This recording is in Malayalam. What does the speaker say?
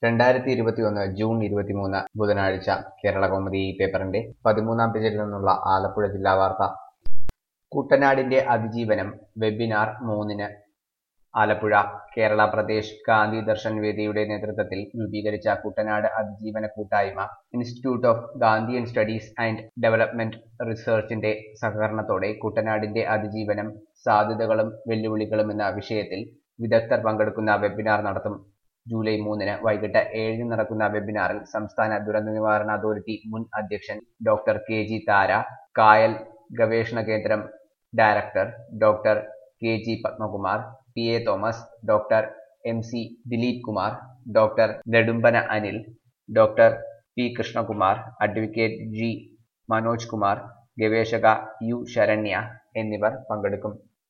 2021 ജൂൺ 23 ബുധനാഴ്ച കേരളകൗമുദി പേപ്പറിന്റെ 13-ാം പേജിൽ നിന്നുള്ള ആലപ്പുഴ ജില്ലാ വാർത്ത. കുട്ടനാടിന്റെ അതിജീവനം വെബിനാർ 3-ന് ആലപ്പുഴ. കേരള പ്രദേശ് ഗാന്ധി ദർശൻ വേദിയുടെ നേതൃത്വത്തിൽ രൂപീകരിച്ച കുട്ടനാട് അതിജീവന കൂട്ടായ്മ, institute of Gandhian studies and development റിസർച്ചിന്റെ സഹകരണത്തോടെ കുട്ടനാടിന്റെ അതിജീവനം, സാധ്യതകളും വെല്ലുവിളികളും എന്ന വിഷയത്തിൽ വിദഗ്ധർ പങ്കെടുക്കുന്ന വെബിനാർ നടത്തും. ജൂലൈ 3-ന് വൈകിട്ട് 7-ന് നടക്കുന്ന വെബിനാറിൽ സംസ്ഥാന ദുരന്ത നിവാരണ അതോറിറ്റി മുൻ അധ്യക്ഷൻ ഡോക്ടർ KG താര, കായൽ ഗവേഷണ കേന്ദ്രം director doctor KG Padmakumar, PA Thomas, doctor MC Dileep Kumar, doctor Nedumbana Anil, doctor P Krishnakumar, advocate G Manoj Kumar, ഗവേഷക U ശരണ്യ എന്നിവർ പങ്കെടുക്കും.